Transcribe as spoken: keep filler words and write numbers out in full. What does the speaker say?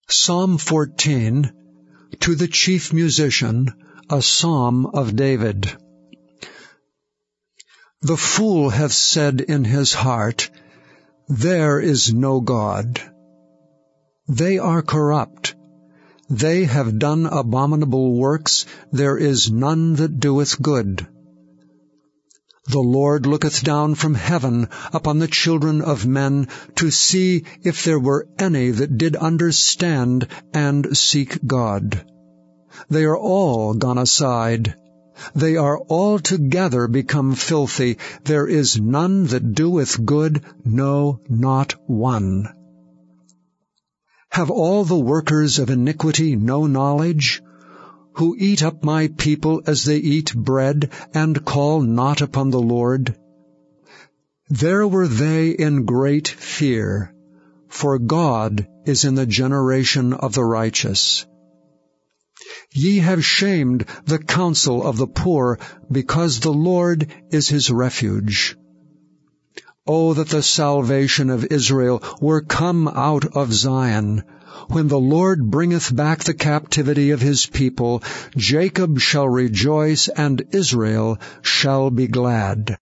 Psalm fourteen, to the chief musician, a psalm of David. The fool hath said in his heart, There is no God. They are corrupt. They have done abominable works. There is none that doeth good. The Lord looketh down from heaven upon the children of men, to see if there were any that did understand and seek God. They are all gone aside. They are altogether become filthy. There is none that doeth good, no, not one. Have all the workers of iniquity no knowledge? Who eat up my people as they eat bread, and call not upon the Lord? There were they in great fear, for God is in the generation of the righteous. Ye have shamed the counsel of the poor, because the Lord is his refuge. O that the salvation of Israel were come out of Zion! When the Lord bringeth back the captivity of his people, Jacob shall rejoice, and Israel shall be glad.